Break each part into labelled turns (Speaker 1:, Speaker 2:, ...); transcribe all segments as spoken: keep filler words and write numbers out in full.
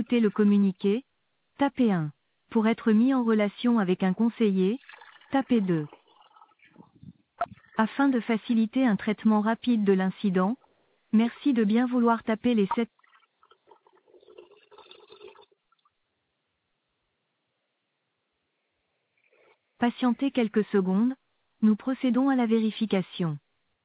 Speaker 1: écouter le communiqué, tapez un. Pour être mis en relation avec un conseiller, tapez deux. Afin de faciliter un traitement rapide de l'incident, merci de bien vouloir taper les sept. Patientez quelques secondes, nous procédons à la vérification.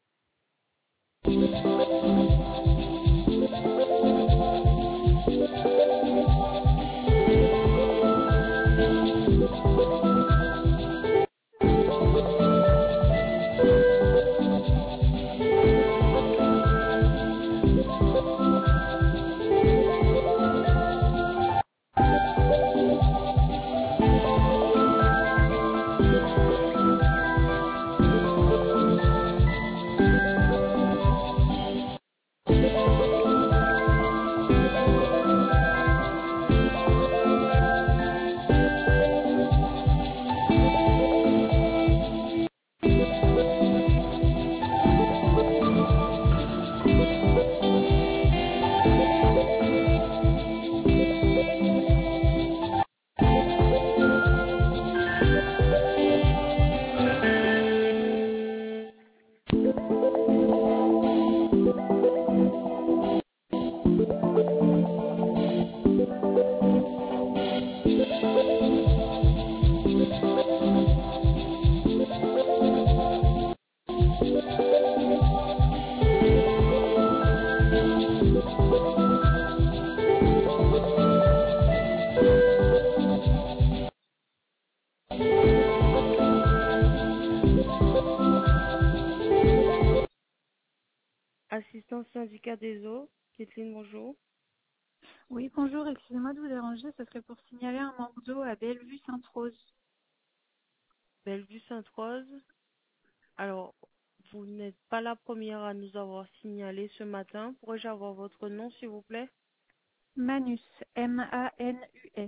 Speaker 2: Assistance syndicat des eaux, Kathleen, bonjour.
Speaker 3: Oui, bonjour, excusez-moi de vous déranger, ce serait pour signaler un manque d'eau à Bellevue-Sainte-Rose.
Speaker 2: Bellevue-Sainte-Rose. Alors, vous n'êtes pas la première à nous avoir signalé ce matin. Pourrais-je avoir votre nom, s'il vous plaît?
Speaker 3: Manus, M A N U S.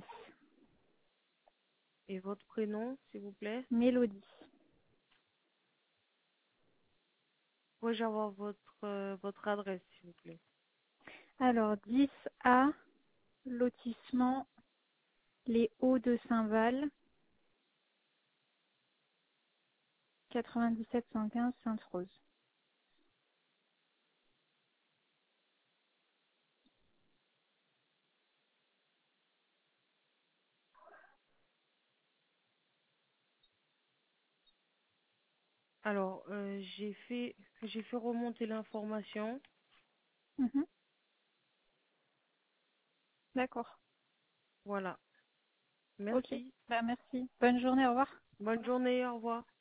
Speaker 2: Et votre prénom, s'il vous plaît?
Speaker 3: Mélodie.
Speaker 2: Pourrais-je avoir votre, euh, votre adresse, s'il vous plaît?
Speaker 3: Alors, dix A, lotissement Les Hauts de Saint-Val, quatre-vingt-dix-sept cent quinze Sainte-Rose.
Speaker 2: Alors, euh, j'ai fait, j'ai fait remonter l'information.
Speaker 3: Mhm. D'accord.
Speaker 2: Voilà.
Speaker 3: Ok,
Speaker 2: Merci.
Speaker 3: bah, merci. Bonne journée, au revoir.
Speaker 2: Bonne journée, au revoir.